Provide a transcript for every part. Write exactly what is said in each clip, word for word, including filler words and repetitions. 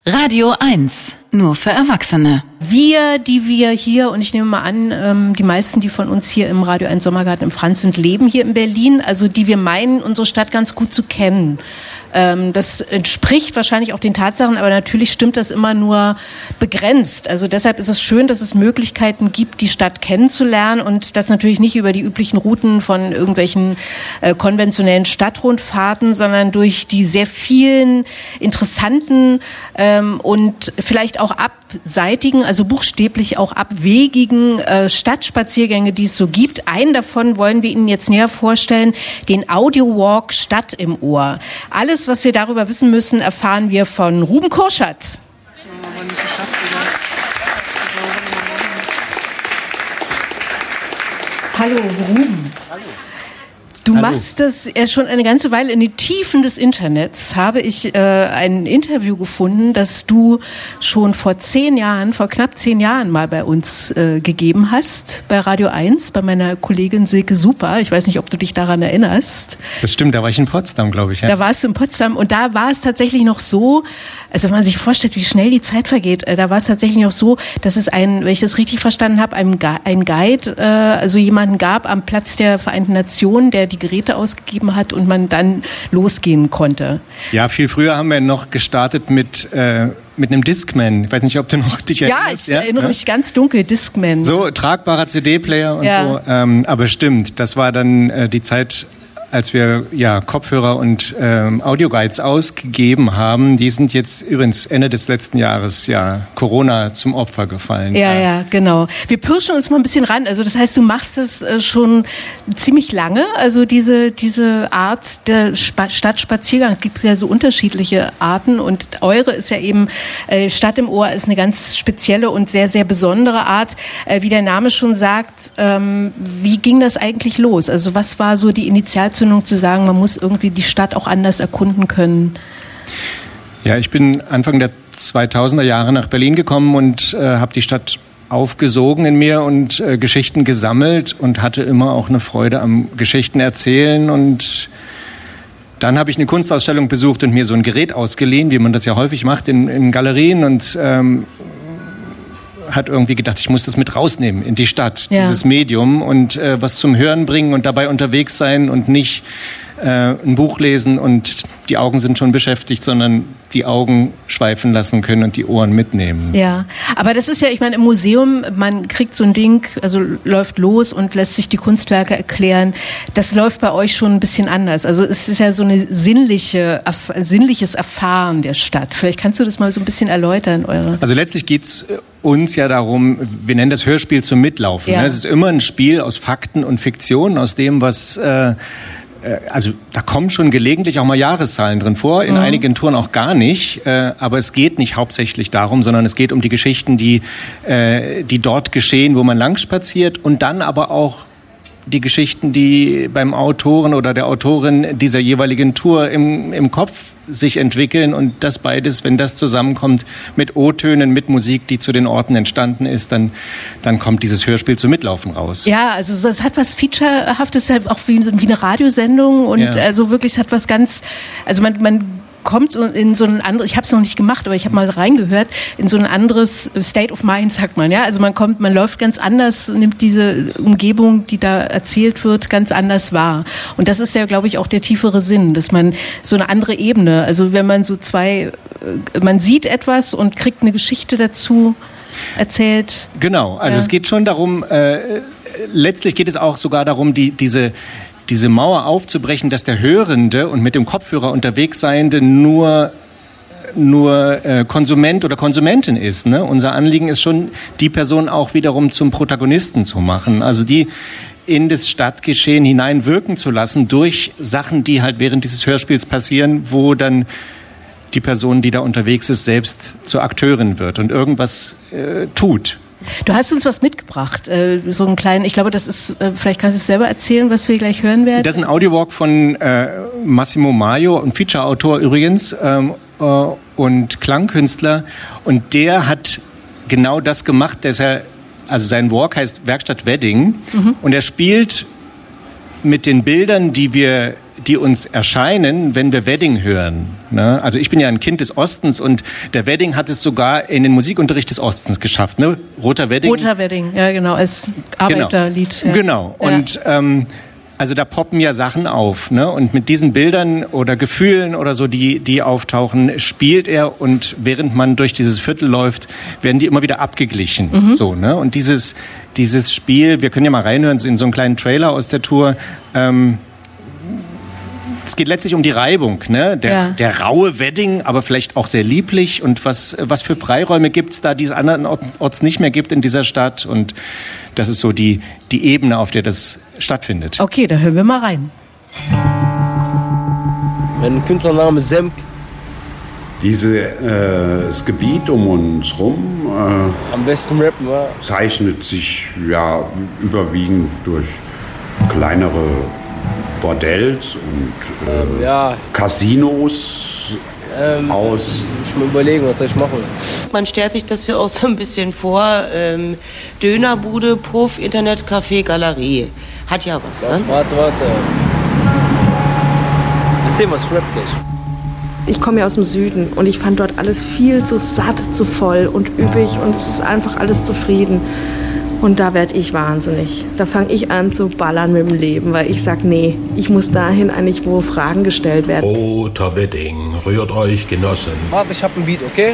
Radio eins, nur für Erwachsene. Wir, die wir hier, und ich nehme mal an, ähm, die meisten, die von uns hier im Radio eins Sommergarten im Franz sind, leben hier in Berlin, also die wir meinen, unsere Stadt ganz gut zu kennen. Ähm, das entspricht wahrscheinlich auch den Tatsachen, aber natürlich stimmt das immer nur begrenzt. Also deshalb ist es schön, dass es Möglichkeiten gibt, die Stadt kennenzulernen und das natürlich nicht über die üblichen Routen von irgendwelchen äh, konventionellen Stadtrundfahrten, sondern durch die sehr vielen interessanten ähm, und vielleicht auch abseitigen, also buchstäblich auch abwegigen äh, Stadtspaziergänge, die es so gibt. Einen davon wollen wir Ihnen jetzt näher vorstellen, den Audio-Walk Stadt im Ohr. Alles, was wir darüber wissen müssen, erfahren wir von Ruben Kurschat. Hallo Ruben. Hallo. Du Hallo. machst das ja schon eine ganze Weile. In den Tiefen des Internets habe ich äh, ein Interview gefunden, das du schon vor zehn Jahren, vor knapp zehn Jahren mal bei uns äh, gegeben hast, bei Radio eins, bei meiner Kollegin Silke Super. Ich weiß nicht, ob du dich daran erinnerst. Das stimmt, da war ich in Potsdam, glaube ich. Ja. Da warst du in Potsdam und da war es tatsächlich noch so, also wenn man sich vorstellt, wie schnell die Zeit vergeht, äh, da war es tatsächlich noch so, dass es einen, wenn ich das richtig verstanden habe, einen, Gu- einen Guide, äh, also jemanden gab am Platz der Vereinten Nationen, der die Geräte ausgegeben hat und man dann losgehen konnte. Ja, viel früher haben wir noch gestartet mit, äh, mit einem Discman. Ich weiß nicht, ob du noch dich erinnerst. Ja, ich ja? erinnere ja? mich ganz dunkel, Discman. So, tragbarer C D-Player und ja. so. Ähm, aber stimmt, das war dann äh, die Zeit, als wir ja Kopfhörer und ähm, Audioguides ausgegeben haben. Die sind jetzt übrigens Ende des letzten Jahres ja Corona zum Opfer gefallen. Ja, ja, ja, genau. Wir pirschen uns mal ein bisschen ran. Also das heißt, du machst das äh, schon ziemlich lange. Also diese diese Art der Sp- Stadtspaziergang, es gibt ja so unterschiedliche Arten und eure ist ja eben äh, Stadt im Ohr ist eine ganz spezielle und sehr sehr besondere Art. Äh, wie der Name schon sagt, ähm, wie ging das eigentlich los? Also was war so die Initialzündung zu sagen, man muss irgendwie die Stadt auch anders erkunden können? Ja, ich bin Anfang der zweitausender Jahre nach Berlin gekommen und äh, habe die Stadt aufgesogen in mir und äh, Geschichten gesammelt und hatte immer auch eine Freude am Geschichten erzählen. Und dann habe ich eine Kunstausstellung besucht und mir so ein Gerät ausgeliehen, wie man das ja häufig macht in, in Galerien, und ähm, hat irgendwie gedacht, ich muss das mit rausnehmen in die Stadt, ja. Dieses Medium, und äh, was zum Hören bringen und dabei unterwegs sein und nicht äh, ein Buch lesen und die Augen sind schon beschäftigt, sondern die Augen schweifen lassen können und die Ohren mitnehmen. Ja, aber das ist ja, ich meine, im Museum, man kriegt so ein Ding, also läuft los und lässt sich die Kunstwerke erklären. Das läuft bei euch schon ein bisschen anders. Also es ist ja so eine sinnliche, erf- sinnliches Erfahren der Stadt. Vielleicht kannst du das mal so ein bisschen erläutern, eure. Also letztlich geht's uns ja darum, wir nennen das Hörspiel zum Mitlaufen. Ja. Es ist immer ein Spiel aus Fakten und Fiktion, aus dem, was... Äh, Also da kommen schon gelegentlich auch mal Jahreszahlen drin vor, in mhm. einigen Touren auch gar nicht. Äh, aber es geht nicht hauptsächlich darum, sondern es geht um die Geschichten, die, äh, die dort geschehen, wo man lang spaziert, und dann aber auch die Geschichten, die beim Autoren oder der Autorin dieser jeweiligen Tour im, im Kopf sich entwickeln, und das beides, wenn das zusammenkommt mit O-Tönen, mit Musik, die zu den Orten entstanden ist, dann, dann kommt dieses Hörspiel zum Mitlaufen raus. Ja, also es hat was Featurehaftes, auch wie, wie eine Radiosendung, und ja. also wirklich, es hat was ganz, also man, man kommt so in so ein anderes, ich habe es noch nicht gemacht, aber ich habe mal reingehört, in so ein anderes State of Mind, sagt man, ja, also man kommt, man läuft ganz anders, nimmt diese Umgebung, die da erzählt wird, ganz anders wahr. Und das ist ja, glaube ich, auch der tiefere Sinn, dass man so eine andere Ebene, also wenn man so zwei, man sieht etwas und kriegt eine Geschichte dazu erzählt. Genau, also ja. es geht schon darum, äh, letztlich geht es auch sogar darum, die, diese diese Mauer aufzubrechen, dass der Hörende und mit dem Kopfhörer unterwegs Seiende nur, nur äh, Konsument oder Konsumentin ist. Ne? Unser Anliegen ist schon, die Person auch wiederum zum Protagonisten zu machen. Also die in das Stadtgeschehen hineinwirken zu lassen durch Sachen, die halt während dieses Hörspiels passieren, wo dann die Person, die da unterwegs ist, selbst zur Akteurin wird und irgendwas äh, tut. Du hast uns was mitgebracht, äh, so einen kleinen, ich glaube, das ist, äh, vielleicht kannst du es selber erzählen, was wir gleich hören werden. Das ist ein Audiowalk von äh, Massimo Maio, ein Feature-Autor übrigens, ähm, äh, und Klangkünstler, und der hat genau das gemacht, dass er, also sein Walk heißt Werkstatt Wedding, mhm. und er spielt mit den Bildern, die wir die uns erscheinen, wenn wir Wedding hören. Ne? Also ich bin ja ein Kind des Ostens und der Wedding hat es sogar in den Musikunterricht des Ostens geschafft. Ne? Roter Wedding. Roter Wedding, ja genau, als Arbeiterlied. Genau, ja. genau. Und ähm, also da poppen ja Sachen auf, ne? Und mit diesen Bildern oder Gefühlen oder so, die die auftauchen, spielt er und während man durch dieses Viertel läuft, werden die immer wieder abgeglichen, mhm. so, ne? Und dieses dieses Spiel, wir können ja mal reinhören in so einen kleinen Trailer aus der Tour. Ähm, es geht letztlich um die Reibung, ne? Der, ja. der raue Wedding, aber vielleicht auch sehr lieblich. Und was was für Freiräume gibt's da, die es andernorts nicht mehr gibt in dieser Stadt? Und das ist so die die Ebene, auf der das stattfindet. Okay, da hören wir mal rein. Mein Künstlername ist Semk. Diese, äh, das Gebiet um uns rum äh, am besten rappen, ja. Zeichnet sich ja überwiegend durch kleinere Bordells und äh, ähm, ja. Casinos ähm, aus. Ich muss mir überlegen, was soll ich machen. Man stellt sich das hier auch so ein bisschen vor. Ähm, Dönerbude, Puff, Internetcafé, Galerie. Hat ja was, ne? Warte, warte. Erzähl mal, es rappt nicht. Ich komme ja aus dem Süden und ich fand dort alles viel zu satt, zu voll und üppig und es ist einfach alles zufrieden. Und da werde ich wahnsinnig. Da fange ich an zu ballern mit dem Leben, weil ich sage, nee, ich muss dahin eigentlich, wo Fragen gestellt werden. Roter Wedding, rührt euch, Genossen. Warte, ich hab ein Beat, okay?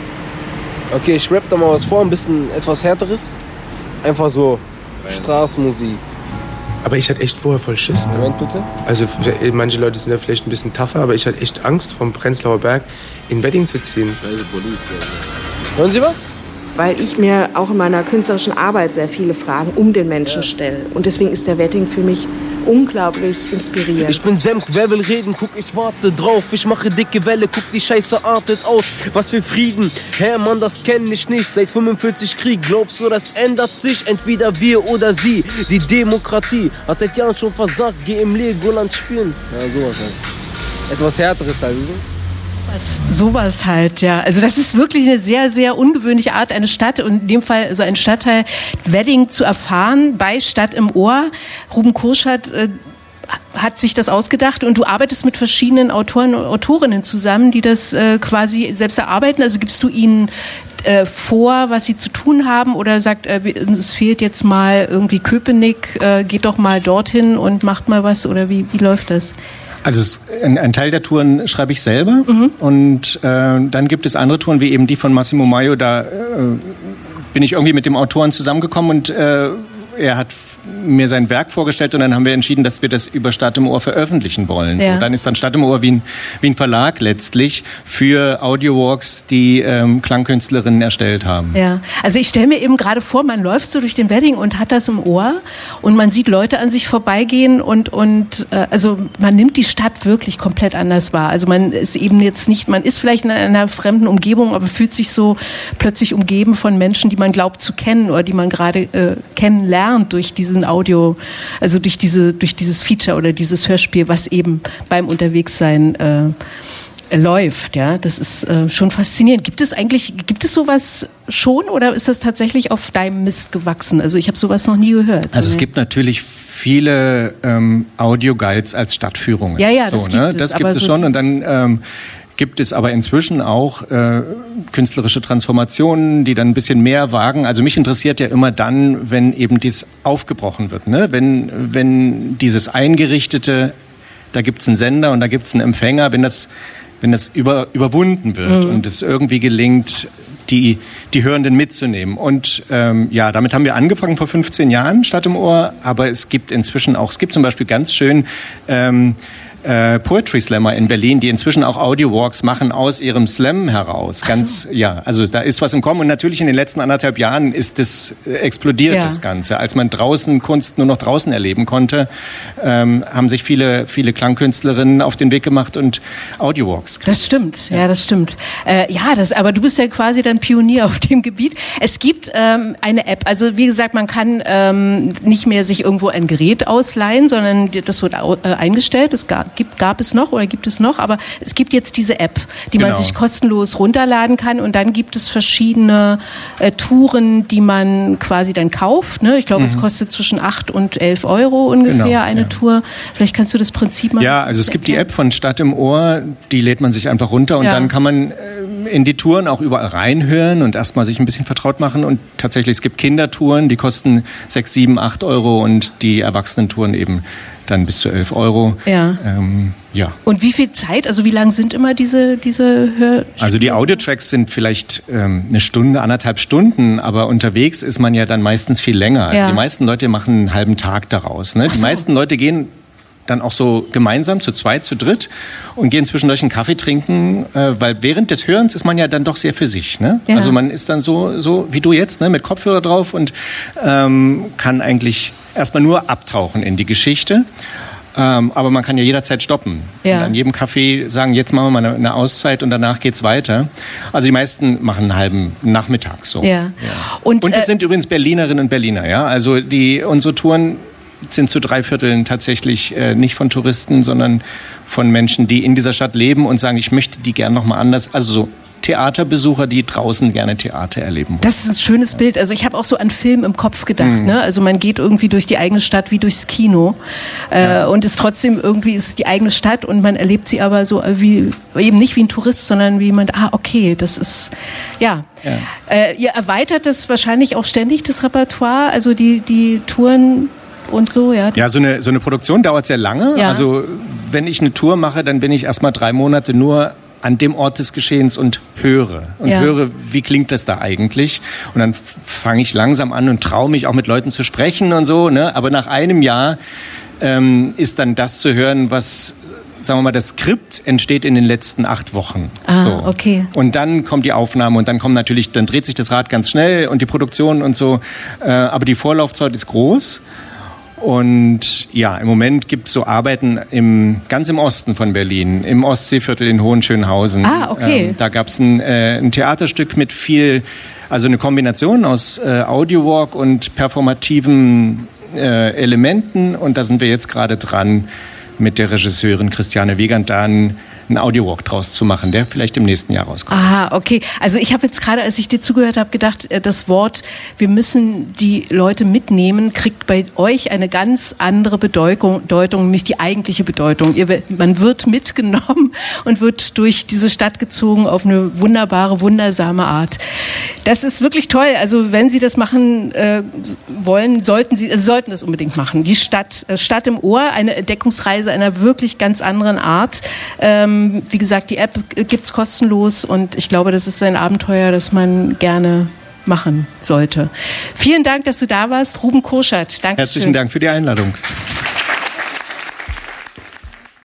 Okay, ich rap da mal was vor, ein bisschen etwas härteres. Einfach so Straßenmusik. Aber ich hatte echt vorher voll Schiss. Ne? Moment bitte. Also manche Leute sind ja vielleicht ein bisschen tougher, aber ich hatte echt Angst, vom Prenzlauer Berg in Wedding zu ziehen. Hören Sie was? Weil ich mir auch in meiner künstlerischen Arbeit sehr viele Fragen um den Menschen stelle. Und deswegen ist der Wedding für mich unglaublich inspirierend. Ich bin Semk, wer will reden? Guck, ich warte drauf. Ich mache dicke Welle, guck, die Scheiße artet aus. Was für Frieden. Hä, Mann, das kenn ich nicht. Seit fünfundvierzig Krieg. Glaubst du, das ändert sich? Entweder wir oder sie. Die Demokratie hat seit Jahren schon versagt. Geh im Legoland spielen. Ja, sowas halt. Etwas Härteres halt. Was, sowas halt, ja. Also das ist wirklich eine sehr, sehr ungewöhnliche Art, eine Stadt und in dem Fall so ein Stadtteil Wedding zu erfahren bei Stadt im Ohr. Ruben Kurschat äh, hat sich das ausgedacht und du arbeitest mit verschiedenen Autoren und Autorinnen zusammen, die das äh, quasi selbst erarbeiten. Also gibst du ihnen äh, vor, was sie zu tun haben oder sagt, äh, es fehlt jetzt mal irgendwie Köpenick, äh, geht doch mal dorthin und macht mal was oder wie, wie läuft das? Also es, ein, ein Teil der Touren schreibe ich selber mhm. und äh, dann gibt es andere Touren, wie eben die von Massimo Maio, da äh, bin ich irgendwie mit dem Autoren zusammengekommen und äh, er hat mir sein Werk vorgestellt und dann haben wir entschieden, dass wir das über Stadt im Ohr veröffentlichen wollen. Ja. So, dann ist dann Stadt im Ohr wie ein, wie ein Verlag letztlich für Audiowalks, die ähm, Klangkünstlerinnen erstellt haben. Ja, also ich stelle mir eben gerade vor, man läuft so durch den Wedding und hat das im Ohr und man sieht Leute an sich vorbeigehen und, und äh, also man nimmt die Stadt wirklich komplett anders wahr. Also man ist eben jetzt nicht, man ist vielleicht in einer fremden Umgebung, aber fühlt sich so plötzlich umgeben von Menschen, die man glaubt zu kennen oder die man gerade äh, kennenlernt durch diese Audio, also durch diese, durch dieses Feature oder dieses Hörspiel, was eben beim Unterwegssein äh, läuft, ja, das ist äh, schon faszinierend. Gibt es eigentlich, gibt es sowas schon oder ist das tatsächlich auf deinem Mist gewachsen? Also ich habe sowas noch nie gehört. Also es gibt natürlich viele ähm, Audioguides als Stadtführungen. Ja, ja, so, das ne? gibt es. Das gibt es so schon und dann ähm, gibt es aber inzwischen auch äh, künstlerische Transformationen, die dann ein bisschen mehr wagen. Also mich interessiert ja immer dann, wenn eben dies aufgebrochen wird. Ne? Wenn, wenn dieses Eingerichtete, da gibt es einen Sender und da gibt es einen Empfänger, wenn das, wenn das über, überwunden wird mhm. und es irgendwie gelingt, die, die Hörenden mitzunehmen. Und ähm, ja, damit haben wir angefangen vor fünfzehn Jahren, Stadt im Ohr, aber es gibt inzwischen auch, es gibt zum Beispiel ganz schön ähm, Äh, Poetry Slammer in Berlin, die inzwischen auch Audiowalks machen aus ihrem Slam heraus. Ganz, so. ja, also da ist was im Kommen und natürlich in den letzten anderthalb Jahren ist das äh, explodiert, ja. das Ganze. Als man draußen Kunst nur noch draußen erleben konnte, ähm, haben sich viele, viele Klangkünstlerinnen auf den Weg gemacht und Audiowalks. Das stimmt, ja, ja das stimmt. Äh, ja, das, aber du bist ja quasi dann Pionier auf dem Gebiet. Es gibt ähm, eine App, also wie gesagt, man kann ähm, nicht mehr sich irgendwo ein Gerät ausleihen, sondern das wird au- äh, eingestellt, es gab gibt, gab es noch oder gibt es noch, aber es gibt jetzt diese App, die Genau. man sich kostenlos runterladen kann und dann gibt es verschiedene äh, Touren, die man quasi dann kauft. Ne? Ich glaube, mhm. es kostet zwischen acht und elf Euro ungefähr Genau, eine ja. Tour. Vielleicht kannst du das Prinzip mal. Ja, also es gibt die App von Stadt im Ohr, die lädt man sich einfach runter und Ja. dann kann man in die Touren auch überall reinhören und erstmal sich ein bisschen vertraut machen. Und tatsächlich, es gibt Kindertouren, die kosten sechs, sieben, acht Euro und die Erwachsenentouren eben dann bis zu elf Euro. Ja. Ähm, ja. Und wie viel Zeit, also wie lang sind immer diese, diese Hör... Also die Audiotracks sind vielleicht ähm, eine Stunde, anderthalb Stunden, aber unterwegs ist man ja dann meistens viel länger. Ja. Die meisten Leute machen einen halben Tag daraus. Ne? Die so. meisten Leute gehen dann auch so gemeinsam, zu zweit, zu dritt und gehen zwischendurch einen Kaffee trinken, äh, weil während des Hörens ist man ja dann doch sehr für sich. Ne? Ja. Also man ist dann so, so wie du jetzt, ne, mit Kopfhörer drauf und ähm, kann eigentlich erstmal nur abtauchen in die Geschichte. Ähm, aber man kann ja jederzeit stoppen. Ja. Und an jedem Café sagen, jetzt machen wir mal eine, eine Auszeit und danach geht's weiter. Also die meisten machen einen halben Nachmittag so. Ja. Ja. Und, Und es äh, sind übrigens Berlinerinnen und Berliner, ja. Also die unsere Touren sind zu drei Vierteln tatsächlich äh, nicht von Touristen, sondern von Menschen, die in dieser Stadt leben und sagen, ich möchte die gern noch mal anders. Also so Theaterbesucher, die draußen gerne Theater erleben wollen. Das ist ein schönes Bild. Also ich habe auch so an Film im Kopf gedacht. Mhm. Ne? Also man geht irgendwie durch die eigene Stadt wie durchs Kino äh, Ja. und ist trotzdem irgendwie ist es die eigene Stadt und man erlebt sie aber so wie eben nicht wie ein Tourist, sondern wie jemand. Ah, okay, das ist ja. Ja. Äh, ihr erweitert das wahrscheinlich auch ständig das Repertoire, also die die Touren. Und so, ja. Ja, so eine, so eine Produktion dauert sehr lange. Ja. Also wenn ich eine Tour mache, dann bin ich erstmal drei Monate nur an dem Ort des Geschehens und höre. Und Ja. höre, wie klingt das da eigentlich? Und dann fange ich langsam an und traue mich auch mit Leuten zu sprechen und so. Ne? Aber nach einem Jahr ähm, ist dann das zu hören, was, sagen wir mal, das Skript entsteht in den letzten acht Wochen. Ah, so. okay. Und dann kommt die Aufnahme und dann kommt natürlich, dann dreht sich das Rad ganz schnell und die Produktion und so. Äh, aber die Vorlaufzeit ist groß. Und ja, im Moment gibt es so Arbeiten im, ganz im Osten von Berlin, im Ostseeviertel in Hohenschönhausen. Ah, okay. Ähm, da gab es ein, äh, ein Theaterstück mit viel, also eine Kombination aus äh, Audiowalk und performativen äh, Elementen. Und da sind wir jetzt gerade dran, mit der Regisseurin Christiane Wiegand da einen, einen Audiowalk draus zu machen, der vielleicht im nächsten Jahr rauskommt. Ah, okay. Also ich habe jetzt gerade, als ich dir zugehört habe, gedacht, äh, das Wort, wir müssen die Leute mitnehmen, kriegt bei euch eine ganz andere Bedeutung, Bedeutung, nämlich die eigentliche Bedeutung. Ihr, man wird mitgenommen und wird durch diese Stadt gezogen auf eine wunderbare, wundersame Art. Das ist wirklich toll. Also wenn Sie das machen äh, wollen, sollten Sie, äh, sollten das unbedingt machen. Die Stadt, äh, Stadt im Ohr, eine Entdeckungsreise einer wirklich ganz anderen Art. Ähm, Wie gesagt, die App gibt's kostenlos und ich glaube, das ist ein Abenteuer, das man gerne machen sollte. Vielen Dank, dass du da warst, Ruben Kurschert. Dankeschön. Herzlichen Dank für die Einladung.